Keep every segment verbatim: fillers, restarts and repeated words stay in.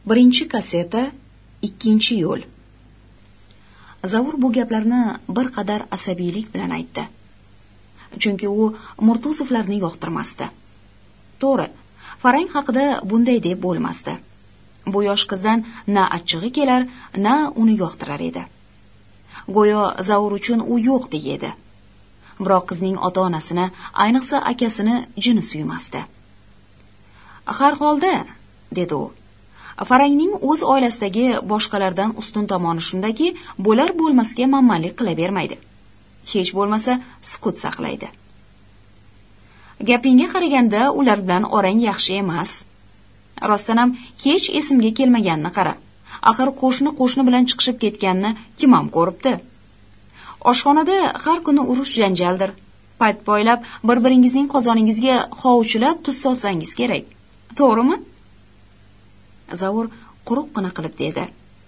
Birinchi kasseta, ikkinchi yo'l. Zavur bu gaplarni bir qadar asabiylik bilan aytdi. Chunki u Murtuzovlarni yoqtirmasdi. To'g'ri, Farang haqida bunday deb bo'lmasdi. Bu yosh qizdan na achchig'i kelar, na uni yoqtirar edi. Go'yo Zavur uchun u yo'qdek edi. Biroq qizning ota-onasini, ayniqsa akasini jini suymasdi. Har holda, dedi u, Farangning o'z oilasidagi boshqalardan ustun tomoni shundaki, bo'lar bo'lmasga manmanlik qilavermaydi. Hech bo'lmasa sukut saqlaydi. Gapingga qaraganda ular bilan orang yaxshi emas. Rostdan ham hech esimga kelmaganini qara. Axir qo'shni qo'shni bilan chiqishib ketganini kim ham ko'ribdi? Oshxonada har kuni urush janjaldir. Payt poylab bir-biringizning qozoningizga hovuchlab tuz solsangiz kerak. To'g'rimi? Zavur quruqqina qilib dedi.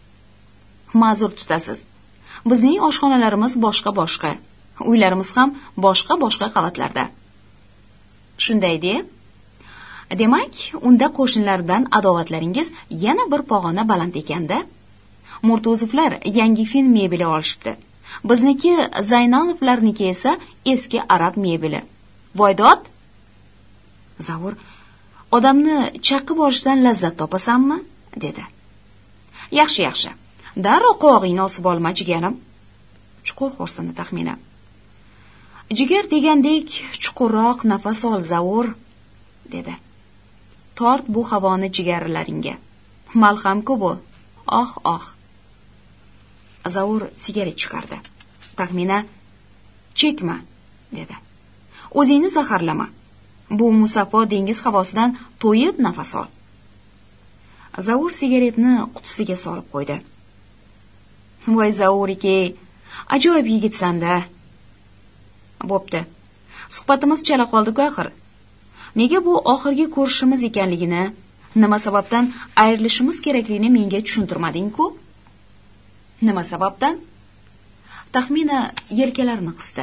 Ma'zur tutasiz. Bizning oshxonalarimiz boshqa-boshqa, uylarimiz ham boshqa-boshqa qavatlarda. Shunday-de? Demak, unda qo'shnilar bilan adovatlaringiz yana bir pog'ona baland ekanda. Murtuzovlar yangi fin mebeli olishibdi. Bizniki Zaynalovlarniki esa eski arab mebeli. Voydod? Zavur, odamni chaqib olishdan lazzat topasanmi? Dedi. Yaxshi, yaxshi. Darrov qovog'ingni osib olma, jigarim. Chuqur xo'rsindi taxmina. Jigar degandek chuqurroq nafas ol, Zavur, dedi. Tort bu havoni jigarlaringga. Malham-ku bu. Oh, oh. Zavur sigaret chiqardi. Taxmina chekma, dedi. O'zingni zaharlama. Bu musaffo dengiz havosidan to'yib nafas ol. Zavur sigaretni qutisiga solib qo'ydi. Voy Zavuriki, ajoyib yigitsan-da. Bo'pti. Suhbatimiz chala qoldi-ku axir. Nega bu oxirgi ko'rishimiz ekanligini, nima sababdan ayrilishimiz kerakligini menga tushuntirmading-ku? Nima sababdan? Taxmina yelkalarini qisdi.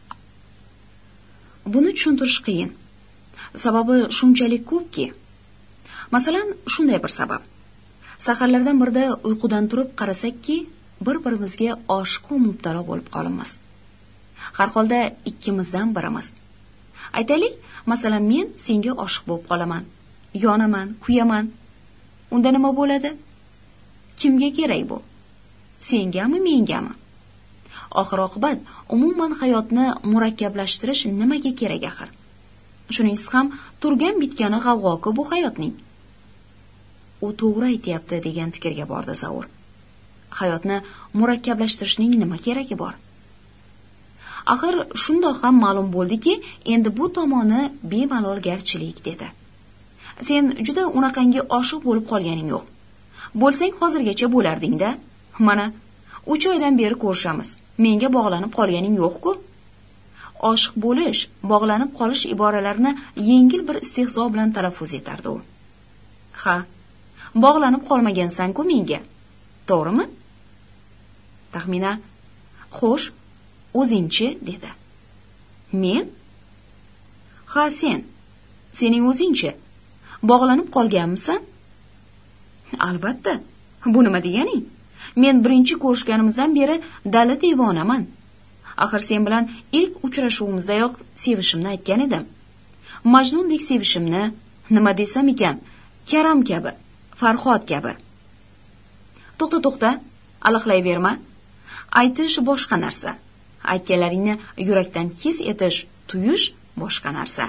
Buni tushuntirish qiyin. Sababi shunchalik ko'pki. Masalan, shunday bir sabab. Saharlardan birida uyqudan turib qarasakki, bir-birimizga oshiq va mubtalo bo'lib qolamiz. Har holda ikkimizdan birimiz. Aytaylik, masalan, men senga oshiq bo'lib qolaman, yonaman, kuyaman. Unda nima bo'ladi? Kimga kerak bu? Sengami, mengami? Oxir-oqibat umuman hayotni murakkablashtirish nimaga kerak axir? Shuningsiz ham turgan bitgani g'avg'oku bu hayotning. U to'g'ri aytayapti degan fikrga bordi Zavur. Hayotni murakkablashtirishning nima keragi bor? Axir shundoq ham ma'lum bo'ldiki, endi bu tomoni bemalol garchilik, dedi. Sen juda unaqangi oshiq bo'lib qolganing yo'q. Bo'lsang hozirgacha bo'larding-da. Mana uch oydan beri ko'rishamiz. Menga bog'lanib qolganing yo'q-ku. Oshiq bo'lish, bog'lanib qolish iboralarini yengil bir istehzo bilan talaffuz etardi u. Ha, bog'lanib qolmagansan-ku menga. To'g'rimi? Taxmina, xo'sh, o'zingchi, dedi. Men? Ha, sen. Sening o'zingchi. Bog'lanib qolganmisan? Albatta. Bu nima deganing? Men birinchi ko'rishganimizdan beri dala devonaman. Axir sen bilan ilk uchrashuvimizdayoq sevishimni aytgan edim. Majnundek sevishimni, nima desam ekan, Karam kabi, Farhod kabi. To'xta, to'xta, alaqlayverma. Aytish boshqa narsa. Aytganlaringni yurakdan his etish, tuyish boshqa narsa.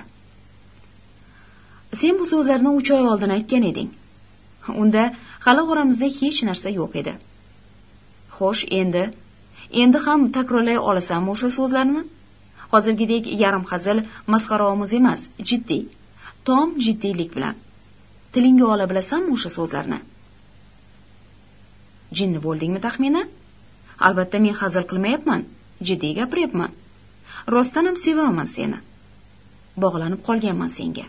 Sen bu so'zlarni uch oy oldin aytgan eding. Unda hali oramizda hech narsa yo'q edi. Xo'sh, endi endi ham takrorlay olasanmi o'sha so'zlarni? Hozirgidek yarim hazil, masxaraomuz emas, jiddiy, tom jiddiylik bilan. Tilingga ola bilasanmi o'sha so'zlarni? Jinni bo'ldingmi taxmina? Albatta men hazil qilmayapman, jiddiy gapiryapman. Rostdan ham sevaman seni. Bog'lanib qolganman senga.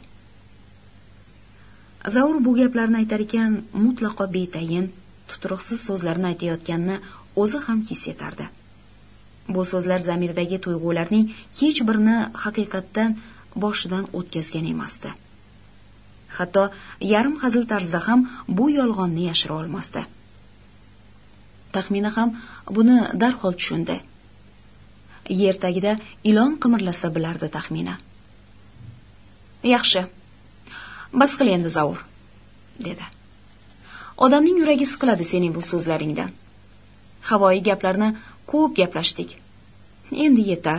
Zavur bu gaplarni aytar ekan, mutlaqo betayin, tuturuqsiz so'zlarni aytayotganini o'zi ham his etardi. Bu so'zlar zamirdagi tuyg'ularning hech birini haqiqatdan boshidan o'tkazgan emasdi. Hatto yarim hazil tarzda ham bu yolg'onni yashira olmasdi. Taxmina ham buni darhol tushundi. Yer tagida ilon qimirlasa bilardi Taxmina. Yaxshi. Bas qil endi Zavur, dedi. Odamning yuragi siqiladi sening bu so'zlaringdan. Havoyi gaplarni ko'p gaplashdik. Endi yetar.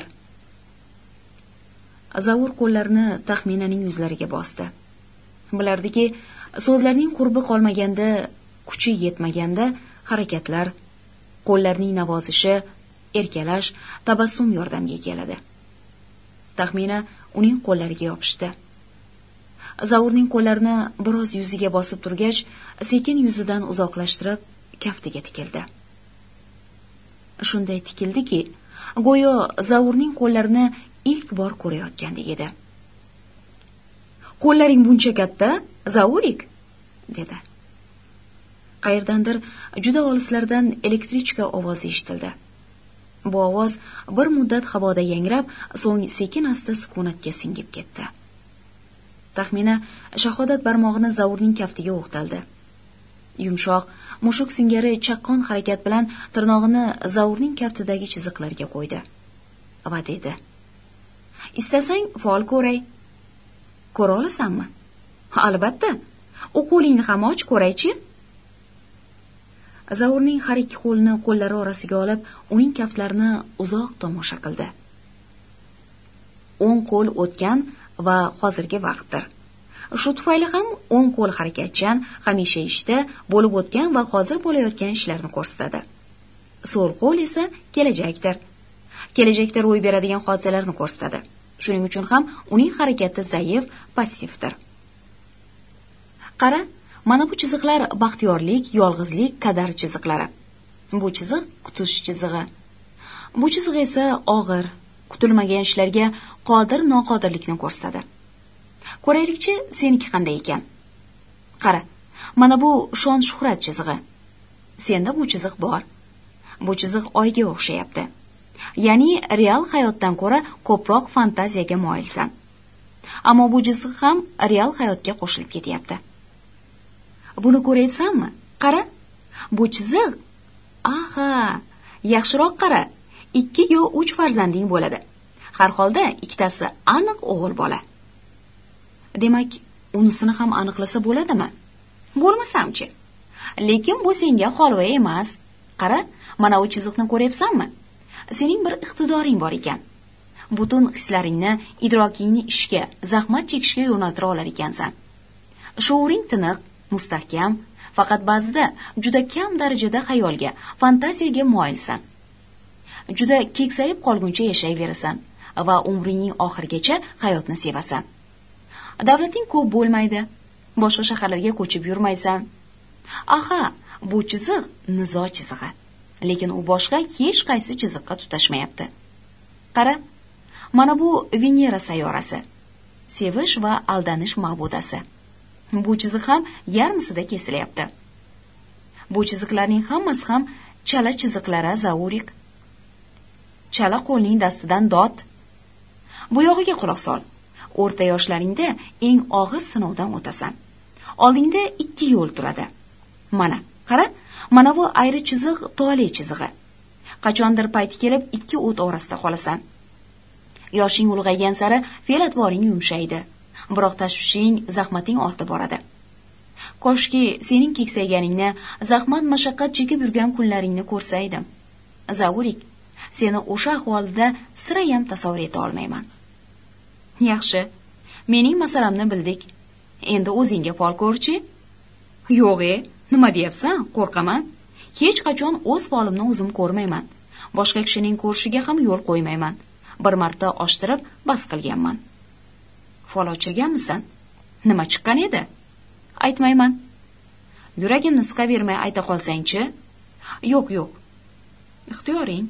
Zavur qo'llarini Taxminaning yuzlariga bosdi. Bilardiki, so'zlarning qurbi qolmaganda, kuchi yetmaganda harakatlar, qo'llarning navozishi, erkalash, tabassum yordamga keladi. Taxmina uning qo'llariga yopishdi. Zavurning qo'llarini biroz yuziga bosib turgach, sekin yuzidan uzoqlashtirib kaftiga tikildi. Shunday tikildiki, go'yo Zavurning qo'llarini ilk bor ko'rayotgandek edi. Qo'llaring buncha katta, Zavurik, dedi. Qayerdandir juda olislardan elektrichka ovozi eshitildi. Bu ovoz bir muddat havoda yangrab, so'ng sekin asta sukunatga singib ketdi. Taxmina shahodat barmog'ini Zavurning kaftiga o'qtaldi. Yumshoq, mushuk singari chaqqon harakat bilan tirnog'ini Zavurning kaftidagi chiziqlarga qo'ydi. Va dedi: "Istasang fol ko'ray." "Ko'ra olasanmi?" "Albatta. U qo'lingni ham och ko'raychi." Zavurning har ikki qo'lini qo'llari orasiga olib, uning kaftlarini uzoq tomosha qildi. O'ng qo'l o'tgan va hozirgi vaqtdir. Shu tufayli ham o'ng qo'l harakatchan, hamisha ishda, bo'lib o'tgan va hozir bo'layotgan ishlarni ko'rsatadi. So'l qo'l esa kelajakdir. Kelajakda ro'y beradigan hodisalarni ko'rsatadi. Shuning uchun ham uning harakati zaif, passivdir. Qara, mana bu chiziqlar baxtiyorlik, yolg'izlik, kadar chiziqlari. Bu chiziq kutish chizig'i. Bu chiziq esa og'ir, kutilmagan ishlarga qodir noqodirlikni ko'rsatadi. Ko'raylikchi, seniki qanday ekan? Qara, mana bu shon shuhrat chizig'i. Senda bu chiziq bor. Bu chiziq oyga o'xshayapti. Ya'ni real hayotdan ko'ra ko'proq fantaziyaga moyilsan. Ammo bu chiziq ham real hayotga qo'shilib ketyapti. Buni ko'ryapsanmi? Qara. Bu chiziq. Aha, yaxshiroq qara. ikki yo uch farzanding bo'ladi. Har holda ikkitasi aniq o'g'il bola. Demak, unisini ham aniqlasa bo'ladimi? Bo'lmasamchi. Lekin bu senga holva emas. Qara, mana bu chiziqni ko'ryapsanmi? Sening bir iqtidoring bor ekan. Butun hislaringni, idrokingni ishga, zahmat chekishga yo'naltira olar ekansan. Shuuring tiniq, mustahkam, faqat ba'zida juda kam darajada xayolga, fantaziyaga moyilsan. Juda keksayib qolguncha yashayverasan va umringning oxirigacha hayotni sevasan. Davlating ko'p bo'lmaydi, boshqa shaharlarga ko'chib yurmaysan. Aha, bu chiziq nizo chizig'i. Lekin u boshqa hech qaysi chiziqqa tutashmayapti. Qara, mana bu Venera sayyorasi. Sevish va aldanish ma'budasi. Bu chiziq ham yarmisida kesilyapti. Bu chiziqlarning hammasi ham chala chiziqlari, Zavurik. Chala qo'lning dastidan dod. Bu yog'iga quloq sol. O'rta yoshlaringda eng og'ir sinovdan o'tasan. Oldingda ikki yo'l turadi. Mana, qara, mana bu ayri chiziq tole chizig'i. Qachondir payti kelib ikki o't orasida qolasan. Yoshing ulg'aygan sari fe'l-atvoring yumshaydi. Biroq tashvishing, zahmating ortib boradi. Koshki sening keksayganingni, zahmat mashaqqat chekib yurgan kunlaringni ko'rsaydim. Zavurik, seni o'sha ahvolda sira ham tasavvur eta olmayman. Yaxshi, mening masalamni bildik. Endi o'zingga fol ko'rchi? Yo'q-e, nima deyapsan? Qo'rqaman. Hech qachon o'z folimni o'zim ko'rmayman. Boshqa kishining ko'rishiga ham yo'l qo'ymayman. Bir marta ochtirib bas qilganman. Fol ochirganmisan? Nima chiqqan edi? Aytmayman. Yuragimni siqavermay ayta qolsang-chi? Yo'q, yo'q. Ixtiyoring.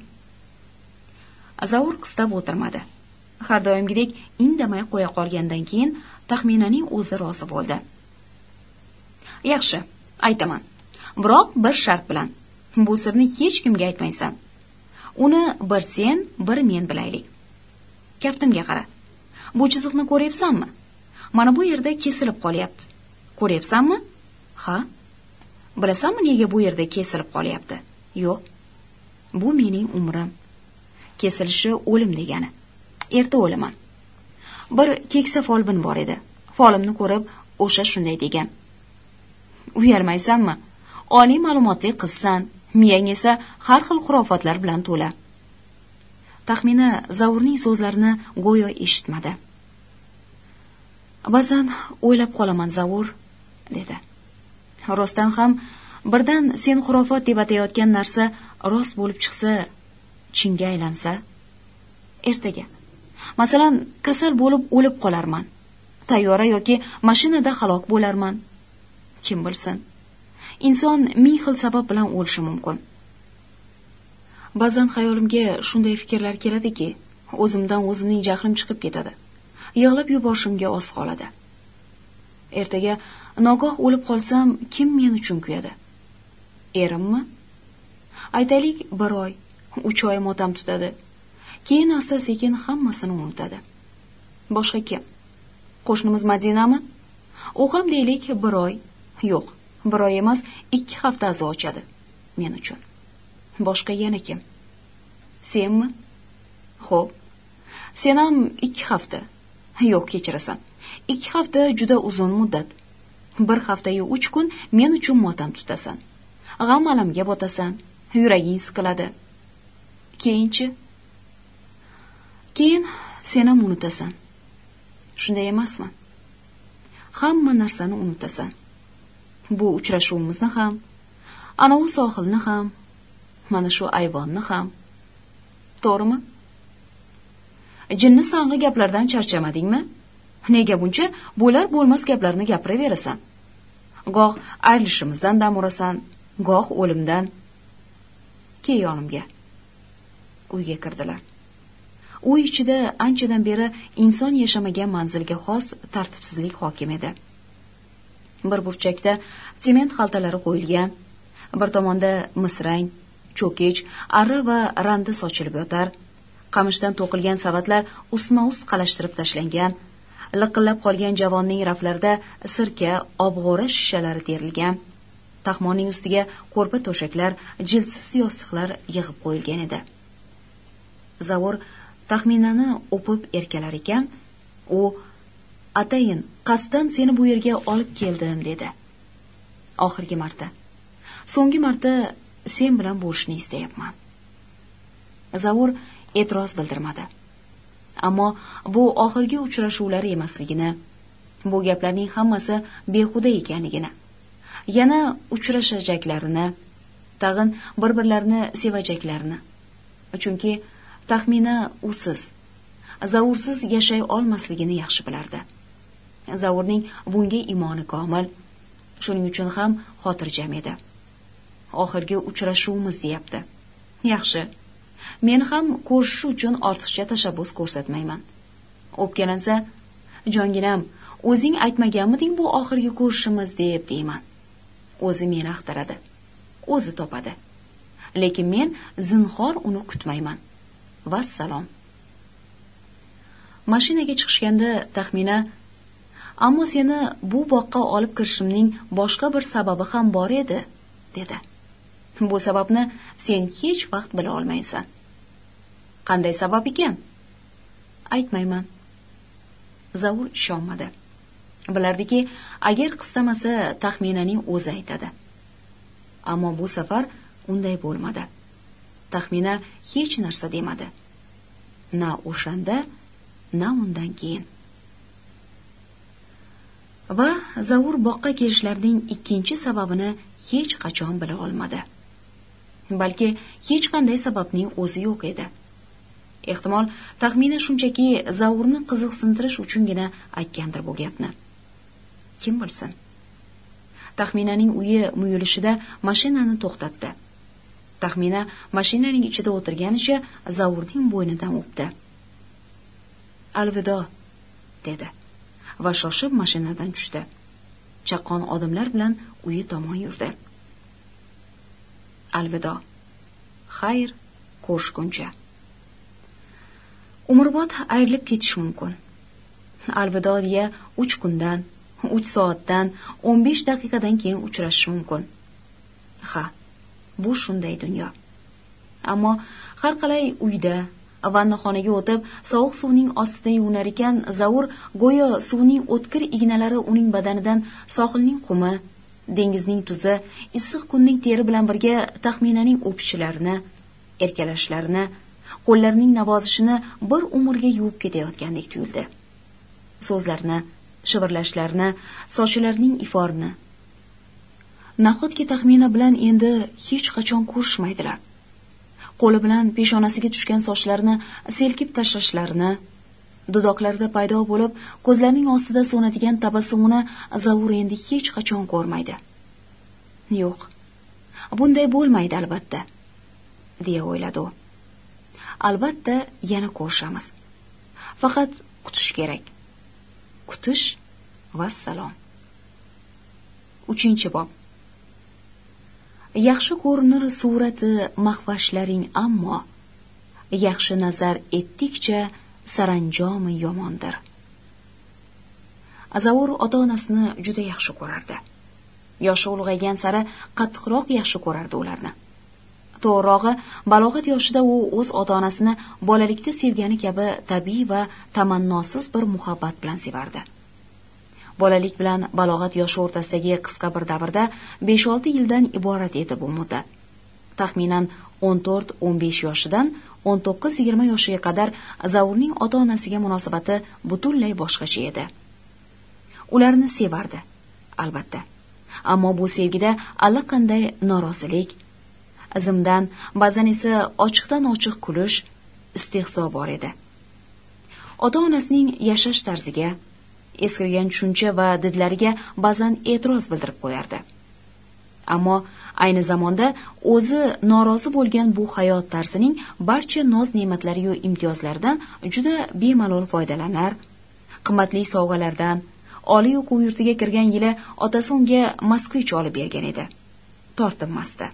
Zavur qistab o'tirmadi. Har doimgidek indamay qo'ya qolgandan keyin Taxminaning o'zi rozi bo'ldi. Yaxshi, aytaman. Biroq bir shart bilan. Bu sirni hech kimga aytmaysan. Uni bir sen, bir men bilaylik. Kaftimga qara. Bu chiziqni ko'ryapsanmi? Mana bu yerda kesilib qolyapti. Ko'ryapsanmi? Ha? Bilasanmi nega bu yerda kesilib qolyapti? Yo'q. Bu mening umrim. Kesilishi o'lim degani. Erta o'laman. Bir keksa folbin bor edi. Folimni ko'rib, o'sha shunday degan. Uyalmaysanmi? Oliy ma'lumotli qizsan, miyang esa har xil xurofotlar bilan to'la. Taxmina Zavurning so'zlarini go'yo eshitmadi. Ba'zan o'ylab qolaman, Zavur, dedi. Rostdan ham birdan sen xurofot deb atayotgan narsa rost bo'lib chiqsa, chinga aylansa, ertaga masalan kasal bo'lib o'lib qolarman. Tayyora yoki mashinada halok bo'larman. Kim bilsin? Inson ming xil sabab bilan o'lishi mumkin. Ba'zan xayolimga shunday fikrlar keladiki, o'zimdan o'zimning jahlim chiqib ketadi. Yig'lab yuborishimga oz qoladi. Ertaga nogoh o'lib qolsam, kim men uchun kuyadi? Erimmi? Aytaylik, bir oy, uch oy motam tutadi. Keyin asta-sekin hammasini unutadi. Boshqa kim? Qo'shnimiz Madinami? U ham deylik bir oy, yo'q, bir oy emas, ikki hafta azo ochadi men uchun. Boshqa yana kim? Senmi? Xo'p. Sen ham ikki hafta. Yo'q, kechirasan. ikki hafta juda uzun muddat. Bir hafta-yu uch kun men uchun motam tutasan. G'am-alamga botasan, yuraging siqiladi. Keyinchi? Keyin sen ham unutasan. Shunday emasmi? Hamma narsani unutasan. Bu uchrashuvimizni ham, ana u sohilni ham, mana shu ayvonni ham. To'g'rimi? Jinni sang'i gaplardan charchamadingmi? Nega buncha bo'lar bo'lmas gaplarni gapiraverasan? Goh ayrilishimizdan dam urasan, goh o'limdan. Kel yonimga. Uyga kirdilar. Uy ichida anchadan beri inson yashamagan manzilga xos tartibsizlik hokim edi. Bir burchakda sement xaltalari qo'yilgan, bir tomonda misrang, cho'kich, arra va randa sochilib yotar. Qamishdan to'qilgan savatlar ustma-ust qalashtirib tashlangan. Liqillab qolgan javonning raflarida sirka, obg'ora shishalari terilgan. Taxmonning ustiga ko'rpa to'shaklar, jildsiz yostiqlar yig'ib qo'yilgan edi. Zavur taxminani o'pib erkalar ekan, u atayin qasddan seni bu yerga olib keldim dedi. Oxirgi marta. So'nggi marta sen bilan bo'lishni istayapman. Zavur e'tiroz bildirmadi. Ammo bu oxirgi uchrashuvlari emasligini, bu gaplarning hammasi behuda ekanligini, yana uchrashajaklarini, tag'in bir-birlarini sevajaklarini. Chunki taxmina usiz, Zavursiz yashay olmasligini yaxshi bilardi. Zavurning bunga imoni komil, shuning uchun ham xotirjam edi. Oxirgi uchrashuvimiz deyapti. Yaxshi. Men ham ko'rishish uchun ortiqcha tashabbus ko'rsatmayman. O'pkalansa, jonginam, o'zing aytmaganmiding bu oxirgi ko'rishimiz deb deyman. O'zi meni axtaradi, o'zi topadi. Lekin men zinhor uni kutmayman. Vassalom. Mashinaga chiqishganda taxmina, ammo seni bu boqqa olib kirishimning boshqa bir sababi ham bor edi, dedi. Bu sababni sen hech vaqt bila olmaysan. Qanday sabab ekan? Aytmayman. Zavur ishonmadi. Bilardiki, agar qistamasa taxminaning o'zi aytadi. Ammo bu safar unday bo'lmadi. Taxmina hech narsa demadi. Na o'shanda, na undan keyin. Va Zavur boqqa kelishlarining ikkinchi sababini hech qachon bila olmadi. Balki hech qanday sababning o'zi yo'q edi. Ehtimol taxmina shunchaki Zavurni qiziqsintirish uchungina aytgandir bu gapni. Kim bilsin? Taxminaning uyi muyulishida mashinani to'xtatdi. Taxmina mashinaning ichida o'tirganicha Zavurning bo'ynidan o'pdi. Alvido, dedi va shoshib mashinadan tushdi. Chaqqon odamlar bilan uyi tomon yurdi. Alvido. Xayr, ko'rishguncha. Umrbod ayrilib ketish mumkin. Alvido deya uch kundan, uch soatdan o'n besh daqiqadan keyin uchrashish mumkin. Ha, bu shunday dunyo. Ammo har qalay uyda vannaxonaga o'tib sovuq suvning ostida yuvinar ekan, Zavur go'yo suvning o'tkir ignalari uning badanidan sohilning qumi, dengizning tuzi, issiq kunning teri bilan birga taxminaning o'pishlarini, erkalashlarini, qo'llarining navozishini bir umrga yuvib ketayotgandek tuyuldi. So'zlarini, shivirlashlarini, sochlarining iforini. Nahotki taxmina bilan endi hech qachon ko'rishmaydilar. Qo'li bilan peshonasiga tushgan sochlarini selkib tashlashlarini, dudoqlarida paydo bo'lib, ko'zlarining ostida so'nadigan tabassumini Zavur endi hech qachon ko'rmaydi. Yo'q, bunday bo'lmaydi albatta, deya o'yladi u. Albatta yana ko'rishamiz. Faqat kutish kerak. Kutish va salom. uchinchi bob. Yaxshi ko'rinur surati mahvashlaring, ammo yaxshi nazar etdikcha saranjomi yomondir. Zavur ota-onasini juda yaxshi ko'rardi. Yoshi ulg'aygan sari qattiqroq yaxshi ko'rardi ularni. To'g'rirog'i, balog'at yoshida u o'z ota-onasini bolalikda sevgani kabi tabiiy va tamannosiz bir muhabbat bilan sevardi. Bolalik bilan balog'at yoshi o'rtasidagi qisqa bir davrda besh olti yildan iborat edi bu muddat. Taxminan o'n to'rt o'n besh yoshidan o'n to'qqiz yigirma yoshiga qadar Zavurning ota-onasiga munosabati butunlay boshqacha edi. Ularni sevardi, albatta. Ammo bu sevgida allaqanday norozilik, zimdan, ba'zan esa ochiqdan ochiq kulish, istehzo bor edi. Ota-onasining yashash tarziga, eskirgan tushuncha va didlariga ba'zan e'tiroz bildirib qo'yardi. Ammo ayni zamonda o'zi norozi bo'lgan bu hayot tarzining barcha noz-ne'matlari va imtiyozlaridan juda bemalol foydalanar, qimmatli sovg'alardan, oliy o'quv yurtiga kirgan yili otasi unga Moskvich olib bergan edi. Tortinmasdi.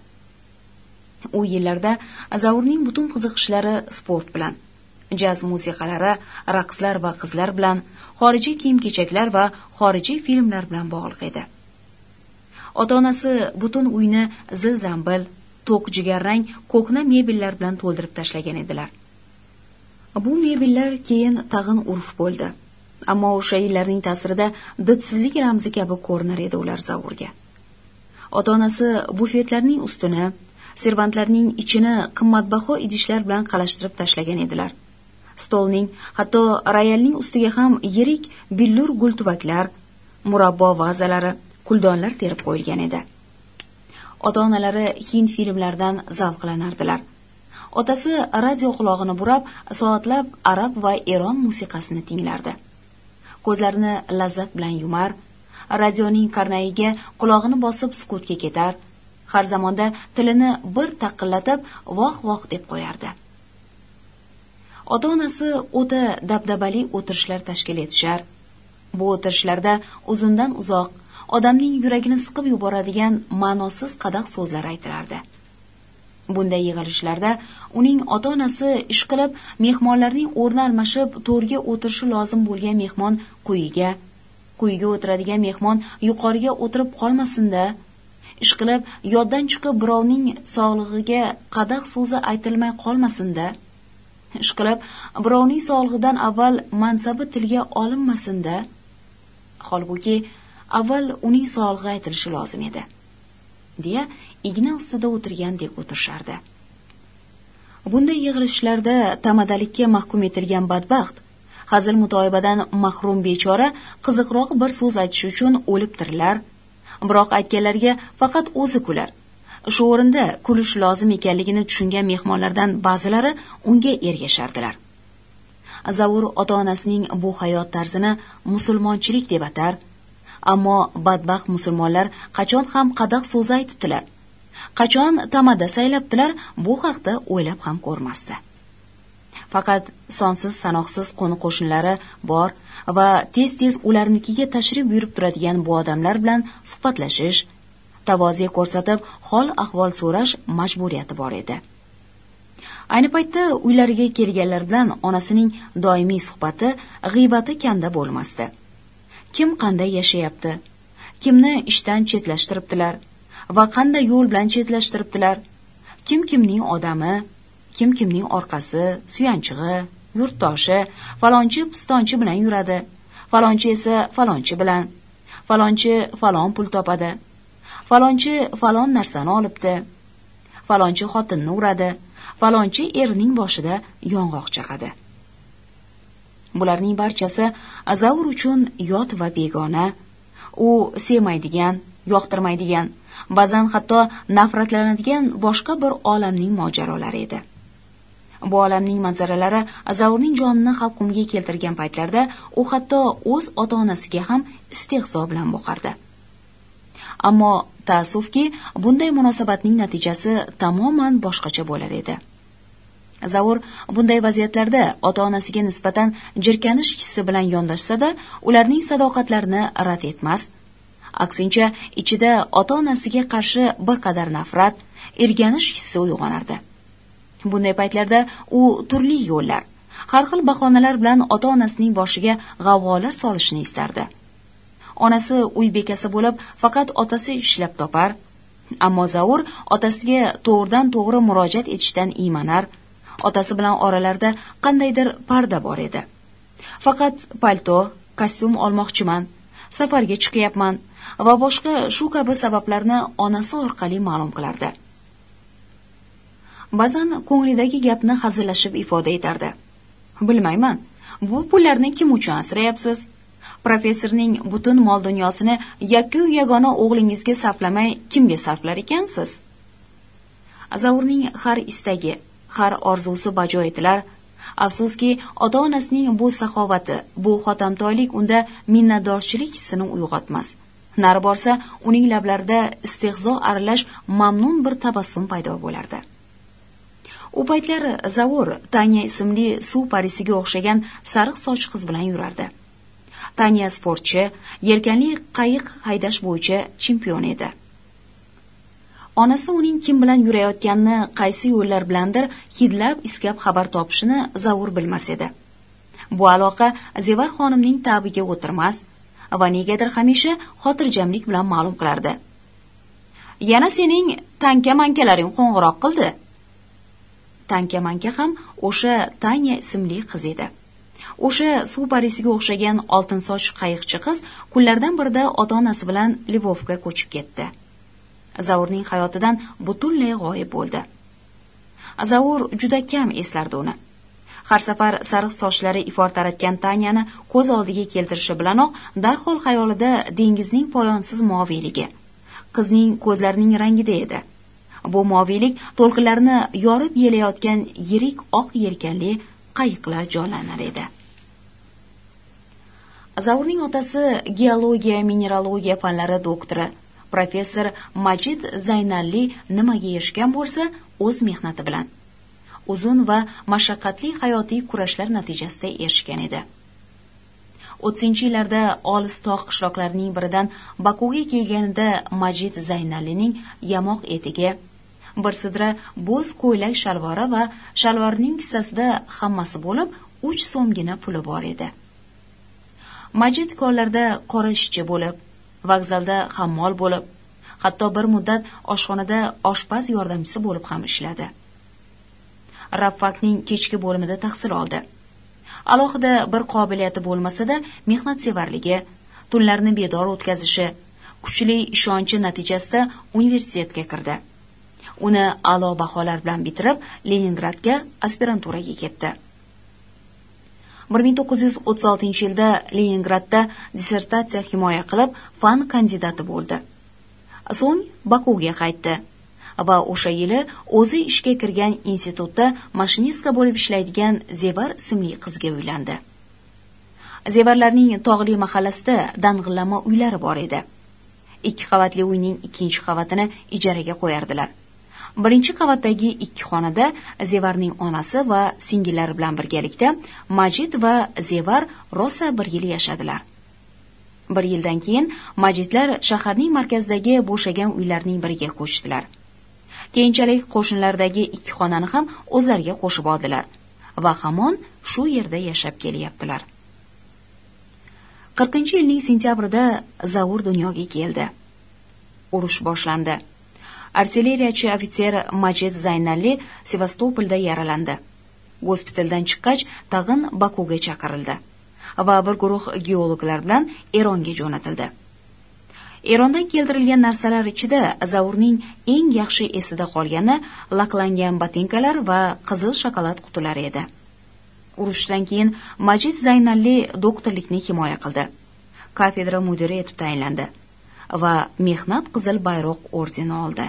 U yillarda Zavurning butun qiziqishlari sport bilan, jaz musiqalari, raqslar va qizlar bilan, xorijiy kiyim-kechaklar va xorijiy filmlar bilan bog'liq edi. Ota-onasi butun uyni zil-zambil, to'q jigarrang ko'hna mebellar bilan to'ldirib tashlagan edilar. Bu mebellar keyin tag'in urf bo'ldi. Ammo o'sha yillarning ta'sirida didsizlik ramzi kabi ko'rinar edi ular Zavurga. Ota-onasi bufetlarning ustini, servantlarning ichini qimmatbaho idishlar bilan qalashtirib tashlagan edilar. Stolning, hatto royalning ustiga ham yirik billur gultuvaklar, murabbo vazalari, kuldonlar terib qo'yilgan edi. Ota-onalari hind filmlaridan zavqlanardilar. Otasi radio quloqini burab, soatlab arab va Eron musiqasini tinglardi. Ko'zlarini lazzat bilan yumar, radioning karnayiga quloqini bosib sukutga ketar, har zamonda tilini bir taqillatib voh-voh deb qo'yardi. Ota-onasi o'ta dabdabali o'tirishlar tashkil etishar. Bu o'tirishlarda uzundan uzoq, odamning yuragini siqib yuboradigan ma'nosiz qadaq so'zlar aytilardi. Bunday yig'ilishlarda uning ota-onasi ish qilib mehmonlarning o'rni almashib to'rga o'tirishi lozim bo'lgan mehmon quyiga, quyiga o'tiradigan mehmon yuqoriga o'tirib qolmasin-da, ish qilib yoddan chiqib birovning sog'lig'iga qadaq so'zi aytilmay qolmasin-da, ish qilib birovning sog'lig'idan avval mansabi tilga olinmasin-da, holbuki avval uning sog'lig'i aytilishi lozim edi, deya igna ustida o'tirgandek o'tirishardi. Bunday yig'ilishlarda tamadalikka mahkum etilgan badbaxt, hazil mutoyibadan mahrum bechora qiziqroq bir so'z aytish uchun o'lib tirilar, biroq aytganlarga faqat o'zi kular. Shu o'rinda kulish lozim ekanligini tushungan mehmonlardan ba'zilari unga ergashardilar. Zavur ota-onasining bu hayot tarzini musulmonchilik deb atar, ammo badbaxt musulmonlar qachon ham qadaq so'z aytibdilar, qachon tamada saylabdilar, bu haqda o'ylab ham ko'rmasdi. Faqat sonsiz sanoqsiz qo'ni-qo'shnilari bor va tez-tez ularnikiga tashrif buyurib turadigan bu odamlar bilan suhbatlashish, tavoze ko'rsatib hol ahvol so'rash majburiyati bor edi. Ayni paytda uylariga kelganlar bilan onasining doimiy suhbati, g'ibati kanda bo'lmasdi. kim qanday yashayapti, kimni ishdan chetlashtiribdilar va qanday yo'l bilan chetlashtiribdilar, kim kimning odami, kim kimning orqasi, suyanchig'i, yurtdoshi, falonchi pistonchi bilan yuradi, falonchi esa falonchi bilan, falonchi falon pul topadi, falonchi falon narsani olibdi, falonchi xotinni uradi, falonchi erining boshida yong'oq chaqadi. Bularning barchasi Zavur uchun yot va begona, u sevmaydigan, yoqtirmaydigan, ba'zan hatto nafratlanadigan boshqa bir olamning mojarolari edi. Bu olamning manzaralari Zavurning jonini halqumiga keltirgan paytlarda u hatto o'z ota-onasiga ham istehzo bilan boqardi. Ammo ta'assufki, bunday munosabatning natijasi tamoman boshqacha bo'lar edi. Zavur bunday vaziyatlarda ota-onasiga nisbatan jirkanish hissi bilan yondashsa-da, ularning sadoqatlarini rad etmas. Aksincha, ichida ota-onasiga qarshi bir qadar nafrat, irganish hissi uyg'onardi. Bunday paytlarda u turli yo'llar, har xil bahonalar bilan ota-onasining boshiga g'avg'olar solishni istardi. Onasi uy bekasi bo'lib, faqat otasi ishlab topar, ammo Zavur otasiga to'g'ridan to'g'ri murojaat etishdan iymanar. Otasi bilan oralarida qandaydir parda bor edi. Faqat palto, kostyum olmoqchiman, safarga chiqyapman va boshqa shu kabi sabablarni onasi orqali ma'lum qilardi. Ba'zan ko'nglidagi gapni hazillashib ifoda etardi. Bilmayman, bu pullarni kim uchun asrayapsiz? Professorning butun mol dunyosini yakka-u yagona o'g'lingizga sarflamay kimga sarflar ekansiz? Zavurning har istagi, har orzusi bajo etilar. Afsuski, ota-onasining bu saxovati, bu xotamtoylik unda minnatdorchilik hissini uyg'otmas. Nari borsa, uning lablarida istehzo aralash mamnun bir tabassum paydo bo'lardi. U paytlar Zavur Tanya ismli suv parisiga o'xshagan sariq soch qiz bilan yurardi. Tanya sportchi, yelkanli qayiq haydash bo'yicha chempion edi. Onasi uning kim bilan yurayotganini, qaysi yo'llar bilandir hidlab iskab xabar topishini Zavur bilmas edi. Bu aloqa Zevar xonimning ta'biga o'tirmas va negadir hamisha xotirjamlik bilan ma'lum qilardi. Yana sening tanka-mankalaring qo'ng'iroq qildi. Tanka-manka ham o'sha Tanya ismli qiz edi. O'sha suv parisiga o'xshagan oltin soch qayiqchi qiz kunlardan birida ota-onasi bilan Lvovga ko'chib ketdi. Zavurning hayotidan butunlay g'oyib bo'ldi. Zavur juda kam eslardi uni. Har safar sariq sochlari ifor taratgan Tanyani ko'z oldiga keltirishi bilanoq darhol xayolida dengizning poyonsiz moviyligi, qizning ko'zlarining rangida edi. Bu moviylik to'lqinlarni yorib yelayotgan yirik oq yelkanli qayiqlar jonlanar edi. Zavurning otasi geologiya, mineralogiya fanlari doktori professor Majid Zaynalli nimaga erishgan bo'lsa, o'z mehnati bilan uzun va mashaqqatli hayotiy kurashlar natijasida erishgan edi. o'ttizinchi yillarda olis tog' qishloqlarining biridan Bakuga kelganida Majid Zaynallining yamoq etigi, bir sidra bo'z ko'ylak shalvori va shalvarining kissasida hammasi bo'lib uch so'mgina puli bor edi. Majid konlarda qora ishchi bo'lib, vokzalda hammol bo'lib, hatto bir muddat oshxonada oshpaz yordamchisi bo'lib ham ishladi. Rabfakning kechki bo'limida tahsil oldi. Alohida bir qobiliyati bo'lmasa-da, mehnatsevarligi, tunlarni bedor o'tkazishi, kuchli ishonchi natijasida universitetga kirdi. Uni a'lo baholar bilan bitirib, Leningradga aspiranturaga ketdi. bir ming to'qqiz yuz o'ttiz oltinchi yilda Leningradda dissertatsiya himoya qilib, fan kandidati bo'ldi. So'ng Bakuga qaytdi va o'sha yili o'zi ishga kirgan institutda mashinistka bo'lib ishlaydigan Zevar ismli qizga uylandi. Zevarlarning tog'li mahallasida dang'illama uylari bor edi. Ikki qavatli uyning ikkinchi qavatini ijaraga qo'yardilar. Birinchi qavatdagi ikki xonada Zevarning onasi va singillari bilan birgalikda Majid va Zevar rosa bir yil yashadilar. Bir yildan keyin Majidlar shaharning markazidagi bo'shagan uylarning biriga ko'chdilar. Keyinchalik qo'shnilardagi ikki xonani ham o'zlariga qo'shib oldilar va hamon shu yerda yashab kelyaptilar. qirqinchi yilning sentyabrida Zavur dunyoga keldi. Urush boshlandi. Artilleriyachi ofitser Majid Zaynalli Sevastopolda yaralandi. Gospitaldan chiqqach, tag'in Bakuga chaqirildi va bir guruh geologlar bilan Eronga jo'natildi. Erondan keltirilgan narsalar ichida Zavurning eng yaxshi esida qolgani laklangan botinkalar va qizil shokolad qutilari edi. Urushdan keyin Majid Zaynalli doktorlikni himoya qildi. Kafedra mudiri etib tayinlandi va Mehnat qizil bayroq ordeni oldi.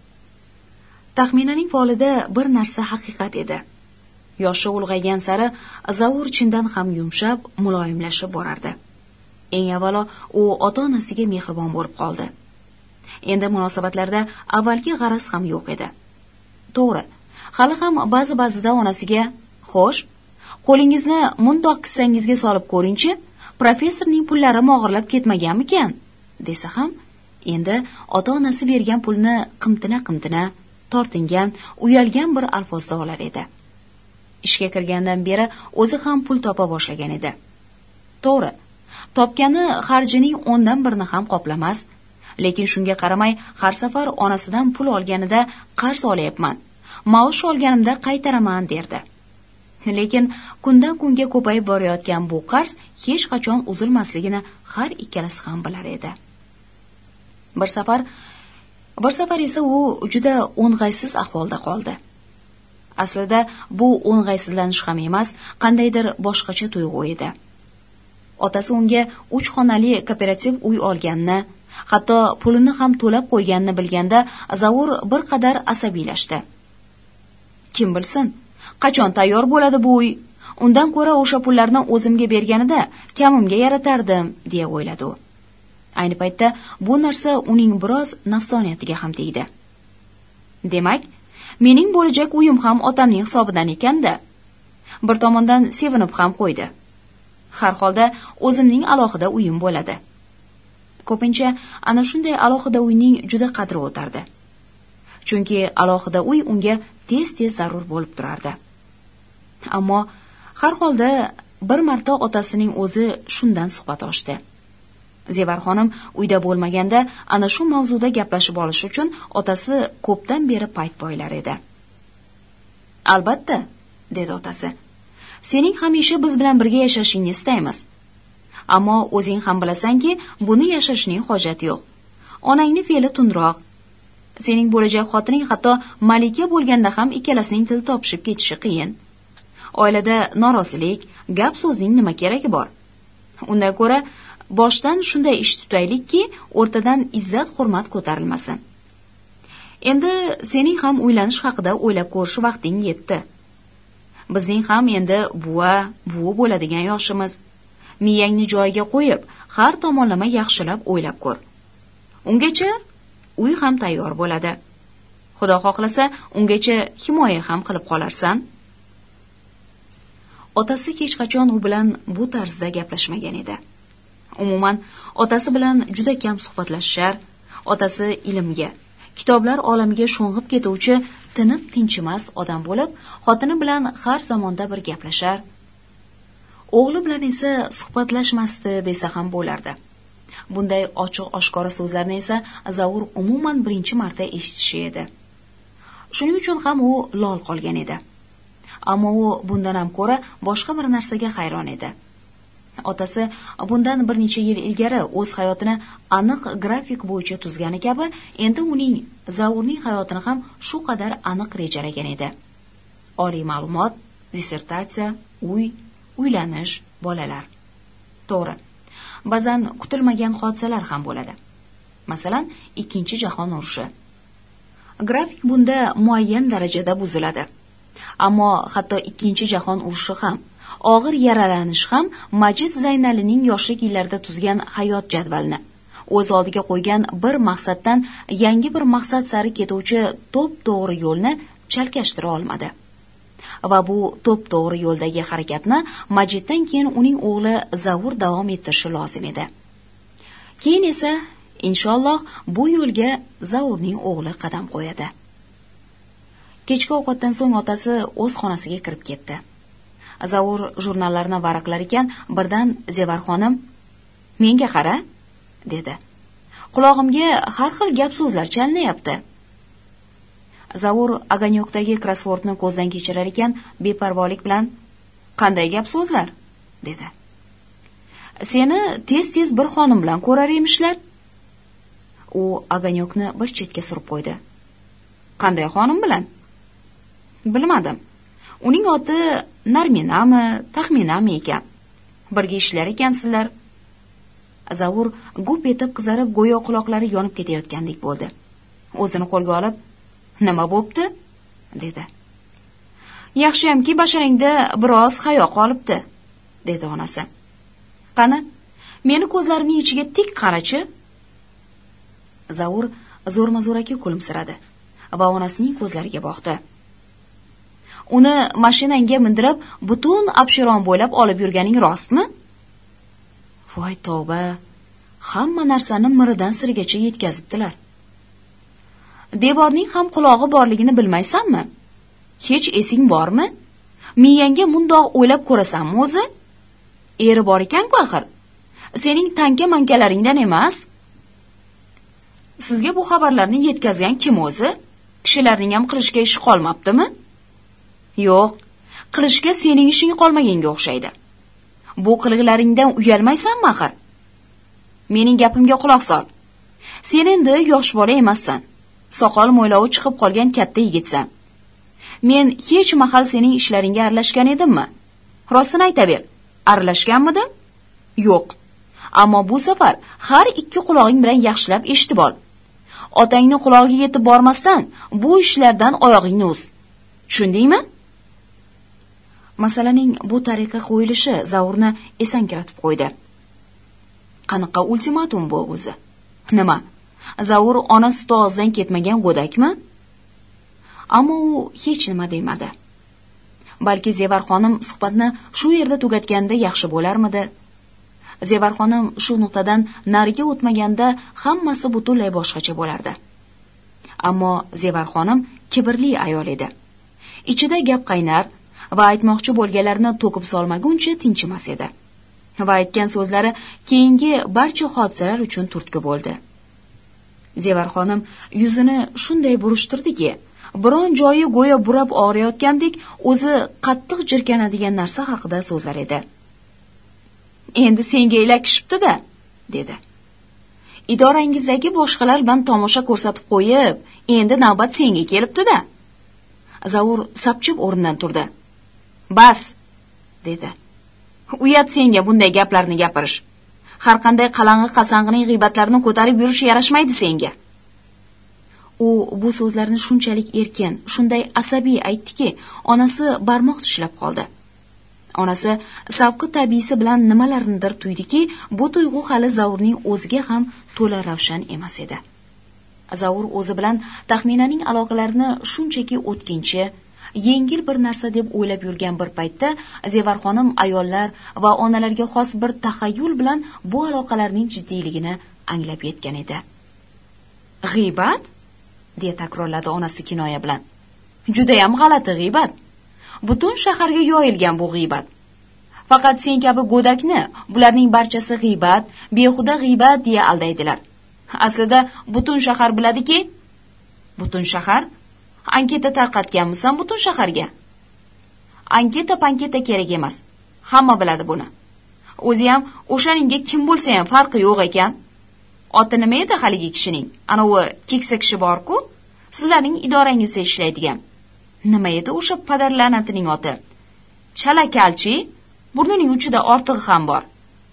Taxminaning folida bir narsa haqiqat edi. Yoshi ulg'aygan sari Zavur chindan ham yumshab, muloyimlashib borardi. Eng avvalo u ota-onasiga mehribon bo'lib qoldi. Endi munosabatlarda avvalgi g'araz ham yo'q edi. To'g'ri, hali ham ba'zi-ba'zida onasiga, "Xo'sh, qo'lingizni mundoq kissangizga solib ko'ring-chi, professorning pullari mog'irlab ketmaganmikan?" desa ham, endi ota-onasi bergan pulni qimtina-qimtina, tortingan, uyalgan bir alfozda olar edi. Ishga kirgandan beri o'zi ham pul topa boshlagan edi. To'g'ri, topgani xarjining o'ndan birini ham qoplamas, lekin shunga qaramay har safar onasidan pul olganida qarz olyapman, maosh olganimda qaytaraman derdi. Lekin kundan kunga ko'payib borayotgan bu qarz hech qachon uzilmasligini har ikkalasi ham bilar edi. Bir safar bir safar esa u juda o'ng'aysiz ahvolda qoldi. Aslida bu o'ng'aysizlanish ham emas, qandaydir boshqacha tuyg'u edi. Otasi unga uch xonali kooperativ uy olganini, hatto pulini ham to'lab qo'yganini bilganda Zavur bir qadar asabiylashdi. Kim bilsin, qachon tayyor bo'ladi bu uy? Undan ko'ra o'sha pullarni o'zimga berganida kamimga yaratardim, deya o'yladi u. Ayni paytda bu narsa uning biroz nafsoniyatiga ham tegdi. Demak, mening bo'lajak uyim ham otamning hisobidan ekan-da. Bir tomondan sevinib ham qo'ydi. Har holda o'zimning alohida uyim bo'ladi. Ko'pincha ana shunday alohida uyning juda qadri o'tardi. Chunki alohida uy unga tez-tez zarur bo'lib turardi. Ammo har holda bir marta otasining o'zi shundan suhbat ochdi. Zevar xonim uyda bo'lmaganda ana shu mavzuda gaplashib olish uchun otasi ko'pdan beri payt poylar edi. "Albatta", dedi otasi. "Sening hamisha biz bilan birga yashashingni istaymiz. Ammo o'zing ham bilasanki, buni yashashning hojati yo'q. Onangning fe'li tundroq. Sening bo'lajak xotining hatto malika bo'lganda ham ikkalasining til topishib ketishi qiyin. Oilada norozilik, gap so'zning nima keragi bor? Undan ko'ra boshdan shunday ish tutaylikki, o'rtadan izzat hurmat ko'tarilmasin. Endi sening ham uylanish haqida o'ylab ko'rish vaqting yetdi. Bizning ham endi buva, buvi bo'ladigan yoshimiz. Miyangni joyiga qo'yib, har tomonlama yaxshilab o'ylab ko'r. Ungacha uy ham tayyor bo'ladi. Xudo xohlasa, ungacha himoya ham qilib qolarsan." Otasi hech qachon u bilan bu tarzda gaplashmagan edi. Umuman, otasi bilan juda kam suhbatlashishar. Otasi ilmga, kitoblar olamiga sho'ng'ib ketuvchi tinib tinchimas odam bo'lib, xotini bilan har zamonda bir gaplashar. O'g'li bilan esa suhbatlashmasdi desa ham bo'lardi. Bunday ochiq oshkora so'zlarni esa Zavur umuman birinchi marta eshitishi edi. Shuning uchun ham u lol qolgan edi. Ammo u bundan ham ko'ra boshqa bir narsaga hayron edi. Otasi bundan bir necha yil ilgari o'z hayotini aniq grafik bo'yicha tuzgani kabi, endi uning Zavurning hayotini ham shu qadar aniq rejalagan edi. Oliy ma'lumot, dissertatsiya, uy, uylanish, bolalar. To'g'ri. Ba'zan kutilmagan hodisalar ham bo'ladi. Masalan, ikkinchi jahon urushi. Grafik bunda muayyan darajada buziladi. Ammo hatto ikkinchi jahon urushi ham, og'ir yaralanish ham Majid Zaynalining yoshlik yillarida tuzgan hayot jadvalini, o'z oldiga qo'ygan bir maqsaddan yangi bir maqsad sari ketuvchi to'p-to'g'ri yo'lni chalkashtira olmadi. Va bu to'p-to'g'ri yo'ldagi harakatni Majiddan keyin uning o'g'li Zavur davom ettirishi lozim edi. Keyin esa inshaalloh bu yo'lga Zavurning o'g'li qadam qo'yadi. Kechki ovqatdan so'ng otasi o'z xonasiga kirib ketdi. Zavur jurnallarni varaqlar ekan, birdan Zevar xonim: menga qara, dedi. Qulog'imga har xil gap so'zlar chalinyapti. Zavur Aganyokdagi krossvordni ko'zdan kechirar ekan, beparvolik bilan: "Qanday gap so'zlar?" dedi. "Seni tez-tez bir xonim bilan ko'rar emishlar." U Aganyokni bir chetga surib qo'ydi. "Qanday xonim bilan?" "Bilmadim. Uning oti Narminami, Taxminami ekan. Birga ishlar ekansizlar." Zavur gup etib qizarib, go'yo quloqlari yonib ketayotgandek bo'ldi. O'zini qo'lga olib: "Nima bo'pti?" dedi. "Yaxshiyamki basharangda biroz hayo qolibdi", dedi onasi. "Qani, meni ko'zlarimning ichiga tik qarachi." Zavur zo'rma-zo'raki kulimsiradi va onasining ko'zlariga boqdi. "Uni mashinangga mindirib, butun Abshiron bo'ylab olib yurganing rostmi?" Voy tavba, hamma narsani miridan sirigacha yetkazibdilar. "Devorning ham qulog'i borligini bilmaysanmi? Hech esing bormi? Miyangga mundoq o'ylab ko'rasanmi o'zi? Eri bor ekan-ku axir. Sening tanka-mankalaringdan emas." "Sizga bu xabarlarni yetkazgan kim o'zi? Kishilarning ham qilishga ishi qolmabdimi?" "Yo'q, qilishga sening ishing qolmaganga o'xshaydi. Bu qiliqlaringdan uyalmaysanmi axir? Mening gapimga quloq sol. Sen endi yosh bola emassan. Soqol mo'ylovi chiqib qolgan katta yigitsan. Men hech mahal sening ishlaringga aralashgan edimmi? Rostini aytaver, aralashganmidim? Yo'q. Ammo bu safar har ikki quloqing bilan yaxshilab eshitib ol. Otangni qulog'iga yetib bormasdan bu ishlardan oyog'ingni uz. Tushundingmi?" Masalaning bu tariqa qo'yilishi Zavurni esankiratib qo'ydi. Qanaqa ultimatum bu o'zi? Nima? Zavur ona suti og'zidan ketmagan go'dakmi? Ammo u hech nima demadi. Balki Zevar xonim suhbatni shu yerda tugatganda yaxshi bo'larmidi? Zevar xonim shu nuqtadan nariga o'tmaganda hammasi butunlay boshqacha bo'lardi. Ammo Zevar xonim kibrli ayol edi. Ichida gap qaynar va aytmoqchi bo'lganlarini to'kib solmaguncha tinchimas edi. Va aytgan so'zlari keyingi barcha hodisalar uchun turtki bo'ldi. Zevar xonim yuzini shunday burishtirdiki, biron joyi go'yo burab og'riyotgandek o'zi qattiq jirkanadigan narsa haqida so'zlar edi. "Endi senga ilakishibdi-da", dedi. "Idorangizdagi boshqalar bilan tomosha ko'rsatib qo'yib, endi navbat senga kelibdi-da." Zavur sapchib o'rnidan turdi. "Bas", dedi. "Uyat senga bunday gaplarni gapirish. Har qanday qalang'i qasang'ining g'iybatlarini ko'tarib yurish yarashmaydi senga." U bu so'zlarni shunchalik erkin, shunday asabiy aytdiki, onasi barmoq tishlab qoldi. Onasi savqi tabiisi bilan nimalarnidir tuydiki, bu tuyg'u hali Zavurning o'ziga ham to'la ravshan emas edi. Zavur o'zi bilan Taxminaning aloqalarini shunchaki o'tkinchi, yengil bir narsa deb o'ylab yurgan bir paytda Zevar xonim ayollar va onalarga xos bir taxayyul bilan bu aloqalarning jiddiyligini anglab yetgan edi. "G'iybat?" deya takrorladi onasi kinoya bilan. "Juda ham g'alati g'iybat. Butun shaharga yoyilgan bu g'iybat. Faqat sen kabi go'dakni bularning barchasi g'iybat, behuda g'iybat deya aldaydilar. Aslida butun shahar biladiki." "Butun shahar? Anketa tarqatganmisan butun shaharga?" "Anketa panketa kerak emas. Hamma biladi buni. O'zi ham o'shaninga kim bo'lsa ham farqi yo'q ekan. Oti nima edi haligi kishining? Anovi keksa kishi bor-ku, sizlarning idorangizda ishlaydigan. Nima edi o'sha padar la'natining oti? Chalakalchi, burnining uchida ortig'i ham bor."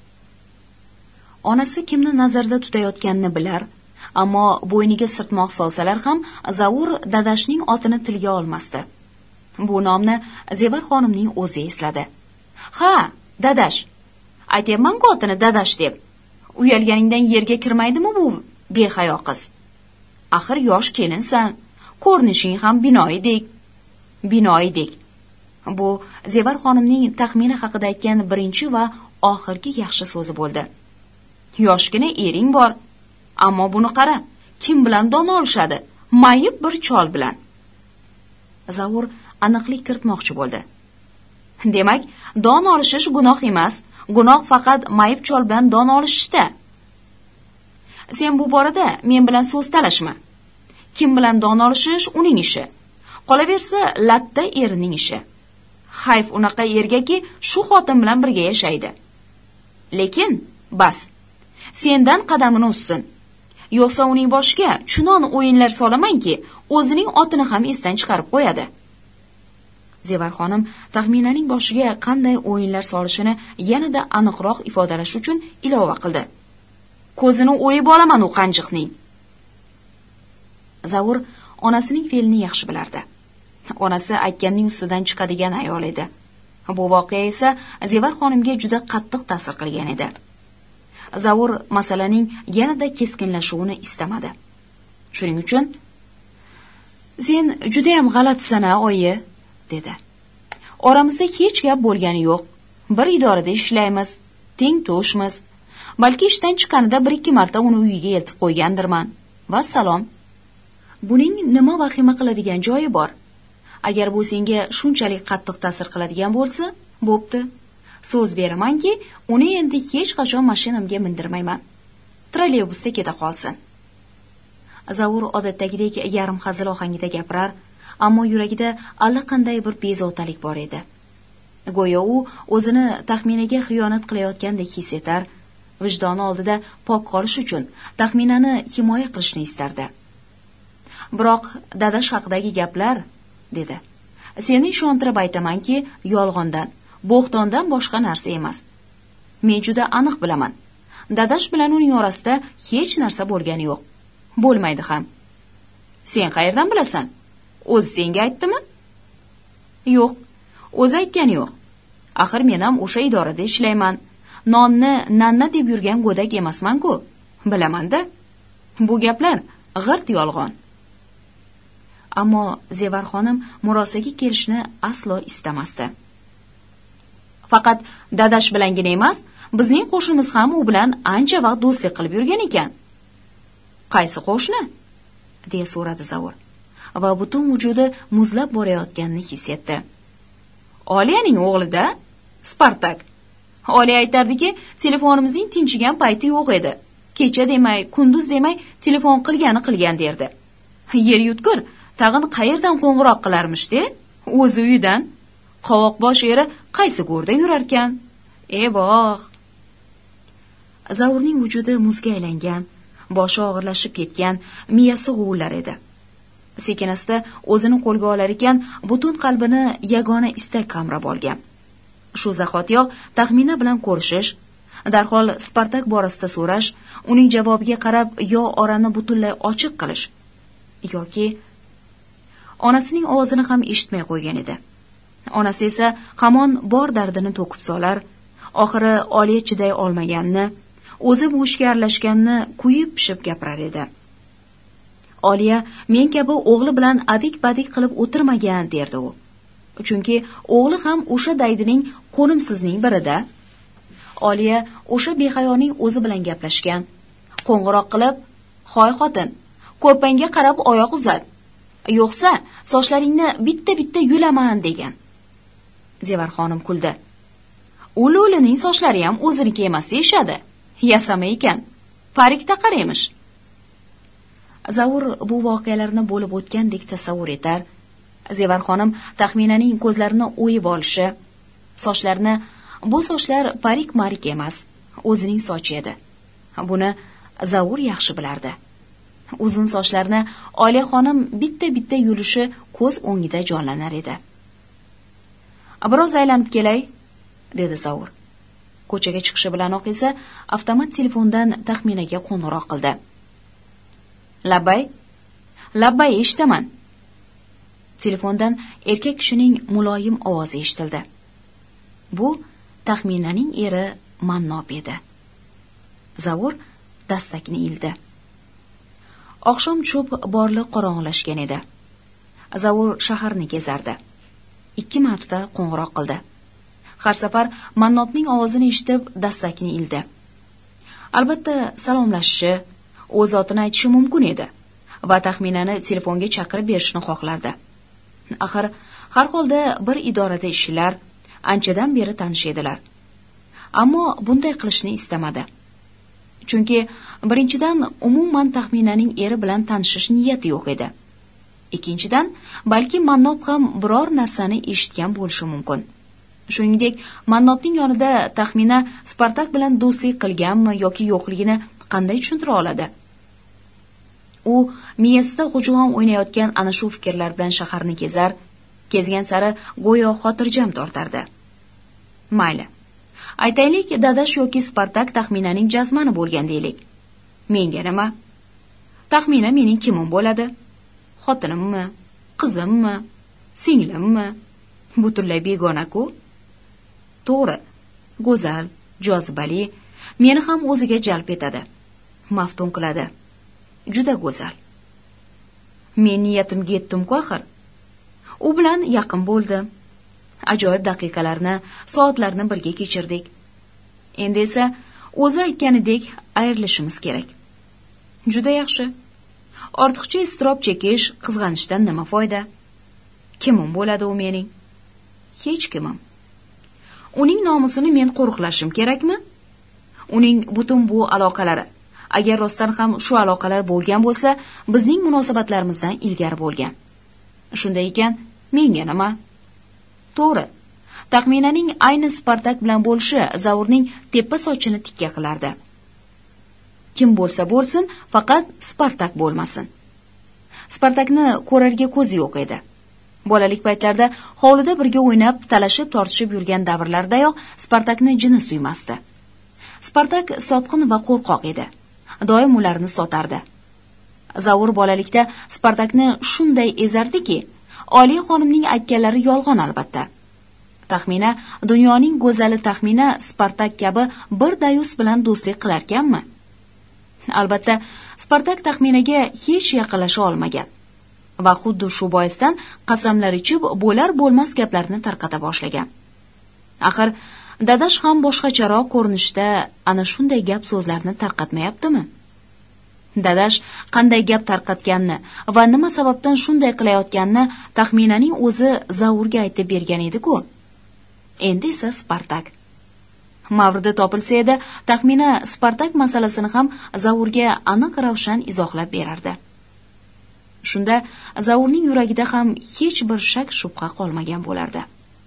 Onasi kimni nazarda tutayotganini bilar, ammo bo'yniga sirtmoq solsalar ham Zavur dadashning otini tilga olmasdi. Bu nomni Zevar xonimning o'zi esladi. "Ha, dadash. Aytayman-ku otini dadash deb. Uyalganingdan yerga kirmaydimi bu behayo qiz? Axir yosh kelinsan, ko'rinishing ham binoyidek." Binoyidek. Bu Zevar xonimning taxmini haqida aytgan birinchi va oxirgi yaxshi so'zi bo'ldi. "Yoshgina ering bor. Ammo buni qara, kim bilan dono olishadi? Mayib bir chol bilan." Zavur aniqlik kiritmoqchi bo'ldi. Demak, don olishish gunoh emas, gunoh faqat mayib chol bilan don olishishda. Sen bu borada men bilan so'z talashma. Kim bilan don olishish uning ishi. Qolaversa, latta erining ishi. Hayf unaqa ergaki, shu xotin bilan birga yashaydi. Lekin bas. Sendan qadamini ussin. Yo'qsa uning boshiga chunon o'yinlar solamanki, o'zining otini ham esdan chiqarib qo'yadi. Zevar xonim taxminaning boshiga qanday o'yinlar solishini yanada aniqroq ifodalash uchun ilova qildi. Ko'zini o'yib olaman u qanjiqning. Zavur onasining fe'lini yaxshi bilardi. Onasi aytganning ustidan chiqadigan ayol edi. Bu voqea esa Zevar xonimga juda qattiq ta'sir qilgan edi. Zavur masalaning yanada keskinlashuvini istamadi. Shuning uchun "Sen juda ham g'alatisan, oyi", dedi. "Oramizda hech gap bo'lgani yo'q. Bir idorada ishlaymiz, teng to'shmiz. Balki ishdan chiqqanida bir ikki marta uni uyiga eltib qo'ygandirman. Va salom. Buning nima vahima qiladigan joyi bor? Agar bu senga shunchalik qattiq ta'sir qiladigan bo'lsa, bo'pti. So'z beramanki, uni endi hech qachon mashinamga mindirmayman. Trolleybusda keta qolsin." Zavur odatdagidek yarim hazil ohangida gapirar, ammo yuragida allaqanday bir bezovtalik bor edi. Go'yo u o'zini taxminaga xiyonat qilayotgandek his etar, vijdoni oldida pok qolish uchun taxminani himoya qilishni istardi. "Biroq dadash haqidagi gaplar", dedi. "Seni ishontirib aytamanki, yolg'ondan, bo'xtondan boshqa narsa emas. Men juda aniq bilaman. Dadash bilan uning orasida hech narsa bo'lgani yo'q. Bo'lmaydi ham." "Sen qayerdan bilasan? O'zi senga aytdimi?" "Yo'q, o'zi aytgani yo'q. Axir men ham o'sha idorada ishlayman. Nonni nanna deb yurgan go'dak emasman-ku. Bilaman-da. Bu gaplar g'irt yolg'on." Ammo Zevar xonim murosaga kelishni aslo istamasdi. "Faqat dadash bilangina emas, bizning qo'shnimiz ham u bilan ancha vaqt do'stlik qilib yurgan ekan." "Qaysi qo'shni?" deya so'radi Zavur va butun vujudi muzlab borayotganini his etdi. "Oliyaning o'g'li-da, Spartak. Oliya aytardiki, telefonimizning tinchigan payti yo'q edi. Kecha demay, kunduz demay telefon qilgani qilgan derdi. Yer yutkur, tag'in qayerdan qo'ng'iroq qilarmish-de? O'zi uyidan. Qovoq bosh eri qaysi go'rda yurarkan? Evoh." Zavurning vujudi muzga aylangan, boshi og'irlashib ketgan, miyasi g'uvlar edi. Sekinasta o'zini qo'lga olar ekan, butun qalbini yagona istak qamrab olgan. Shu zahotiyoq taxmina bilan ko'rishish, darhol Spartak borasida so'rash, uning javobiga qarab yo orani butunlay ochiq qilish yoki onasining ovozini ham eshitmay qo'ygan edi. Onasi esa hamon bor dardini to'kib solar, oxiri Oliya chiday olmaganini, o'zi bu ishga aralashganini kuyib-pishib gapirar edi. Oliya men kabi o'g'li bilan adik-badik qilib o'tirmagan derdi u. Chunki o'g'li ham o'sha daydining qo'nimsizning birida. Oliya o'sha behayoning o'zi bilan gaplashgan. Qo'ng'iroq qilib, "Hoy xotin, ko'rpangga qarab oyoq uzat. Yo'qsa, sochlaringni bitta-bitta yulaman", degan. Zevar xonim kuldi. "Uli-ulining sochlari ham o'ziniki emas deyshadi. Yasama ekan. Parik taqar emish." Zavur bu voqealarni bo'lib o'tgandek tasavvur etar. Zevar xonim taxminaning ko'zlarini o'yib olishi, sochlarini bu sochlar parik-marik emas, o'zining sochi edi. Buni Zavur yaxshi bilardi. Uzun sochlarni Oliya xonim bitta-bitta yulishi ko'z o'ngida jonlanar edi. "Biroz aylanib kelay", dedi Zavur. Ko'chaga chiqishi bilanoq esa avtomat telefondan taxminaga qo'ng'iroq qildi. "Labbay? Labbay, eshitaman." Telefondan erkak kishining muloyim ovozi eshitildi. Bu taxminaning eri Mannob edi. Zavur dastakni ildi. Oqshom cho'p borliq qorong'ilashgan edi. Zavur shaharni kezardi. Ikki marta qo'ng'iroq qildi. Har safar Mannobning ovozini eshitib dastakni ildi. Albatta salomlashishi, o'z otini aytishi mumkin edi va taxminani telefonga chaqirib berishni xohlardi. Axir har holda bir idorada ishlar, anchadan beri tanish edilar. Ammo bunday qilishni istamadi. Chunki birinchidan umuman Taxminaning eri bilan tanishish niyati yo'q edi. Ikkinchidan, balki Mannop ham biror narsani eshitgan bo'lishi mumkin. Shuningdek, Mannopning yonida Taxmina Spartak bilan do'stlik qilganmi yoki yo'qligini qanday tushuntira oladi? U miyasida g'ujg'on o'ynayotgan ana shu fikrlar bilan shaharni kezar, kezgan sari go'yo xotirjam tortardi. Mayli. Aytaylik, Dadash yoki Spartak Taxminaning jazmani bo'lgan deylik. Menga nima? Taxmina mening kimim bo'ladi? Xotinimmi, qizimmi, singlimmi? Butunlay begona-ku. To'g'ri, go'zal, jozibali, meni ham o'ziga jalb etadi. Maftun qiladi. Juda go'zal. Men niyatimga yetdim-ku axir. U bilan yaqin bo'ldim. Ajoyib daqiqalarni, soatlarni birga kechirdik. Endi esa o'zi aytganidek ayrilishimiz kerak. Juda yaxshi. Ortiqcha iztirob chekish, qizg'anishdan nima foyda? Kimim bo'ladi u mening? Hech kimim. Uning nomusini men qo'riqlashim kerakmi? Uning butun bu aloqalari, agar rostdan ham shu aloqalar bo'lgan bo'lsa, bizning munosabatlarimizdan ilgari bo'lgan. Shunday ekan, menga nima? To'g'ri. Taxminaning ayni Spartak bilan bo'lishi Zavurning tepa sochini tikka qilardi. Kim bo'lsa bo'lsin, faqat Spartak bo'lmasin. Spartakni ko'rarga ko'zi yo'q edi. Bolalik paytlarida hovlida birga o'ynab, talashib, tortishib yurgan davrlardayoq Spartakni jini suymasdi. Spartak sotqin va qo'rqoq edi. Doim ularni sotardi. Zavur bolalikda Spartakni shunday ezardiki, Oliy xonimning aytganlari yolg'on albatta. Taxmina dunyoning go'zali Taxmina Spartak kabi bir dayus bilan do'stlik qilarkanmi? Albatta, Spartak Taxminaga hech yaqinlasha olmagan va xuddi shu boisdan qasamlar ichib bo'lar bo'lmas gaplarni tarqata boshlagan. Axir Dadash ham boshqacharoq ko'rinishda ana shunday gap so'zlarni tarqatmayaptimi? Dadash qanday gap tarqatganini va nima sababdan shunday qilayotganini Taxminaning o'zi Zavurga aytib bergan edi-ku. Endi esa Spartak. Mavridi topilsa edi, Taxmina Spartak masalasini ham Zavurga aniq ravshan izohlab berardi. Shunda Zavurning yuragida ham hech bir shak shubha qolmagan bo'lardi.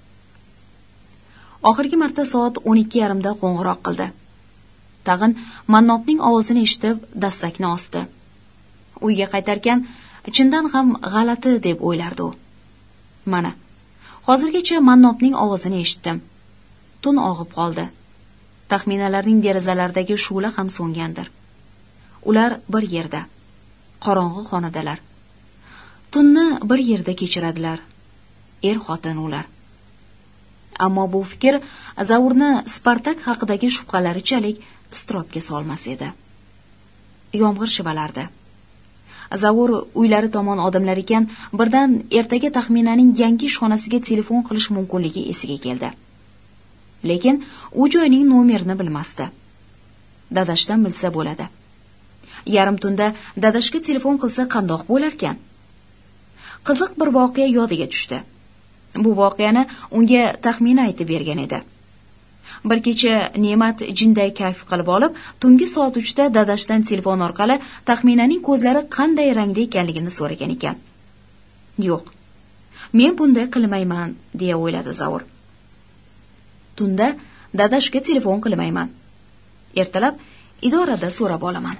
Oxirgi marta soat o'n ikki yarim da qo'ng'iroq qildi. Tag'in Mannopning ovozini eshitib dastakni osdi. Uyga qaytarkan, chindan ham g'alati deb o'ylardi u. Mana, hozirgacha Mannopning ovozini eshitdim. Tun og'ib qoldi. Taxminalarning derazalaridagi shu'la ham so'ngandir. Ular bir yerda, qorong'i xonadalar. Tunni bir yerda kechiradilar. Er-xotin ular. Ammo bu fikr Zavurni Spartak haqidagi shubhalarichalik iztirobga solmas edi. Yomg'ir shivalardi. Zavur uylari tomon odamlar ekan, birdan ertaga Taxminaning yangi ishxonasiga telefon qilish mumkinligi esiga keldi. Lekin u joyning nomerini bilmasdi. Dadashdan bilsa bo'ladi. Yarim tunda Dadashga telefon qilsa qandoq bo'lar ekan? Qiziq bir voqea yodiga tushdi. Bu voqeani unga Taxmina aytib bergan edi. Bir kecha Ne'mat jinday kayf qilib olib, tungi soat uchda Dadashdan telefon orqali Taxminaning ko'zlari qanday rangda ekanligini so'ragan ekan. Yo'q, men bunday qilmayman, deya o'yladi Zavur. Tunda Dadashga telefon qilmayman. Ertalab idorada so'rab olaman.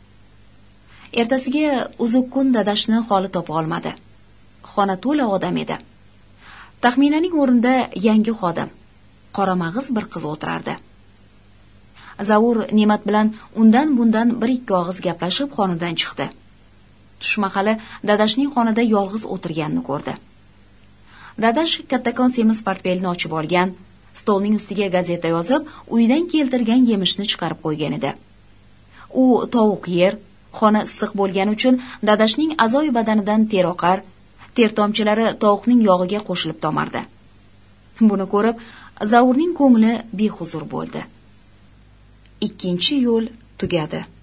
Ertasiga uzuq kun Dadashni holi topa olmadi. Xona to'la odam edi. Taxminaning o'rnida yangi xodim, qora mag'iz bir qiz o'tirardi. Zavur Ne'mat bilan undan bundan bir ikki og'iz gaplashib xonadan chiqdi. Tush mahali Dadashning xonada yolg'iz o'tirganini ko'rdi. Dadash kattakon semiz portfelini ochib olgan, stolning ustiga gazeta yozib, uydan keltirgan yemishni chiqarib qo'ygan edi. U tovuq yer, xona issiq bo'lgani uchun Dadashning a'zoyi badanidan ter oqar, ter tomchilari tovuqning yog'iga qo'shilib tomardi. Buni ko'rib, Zavurning ko'ngli behuzur bo'ldi. Ikkinchi yo'l tugadi.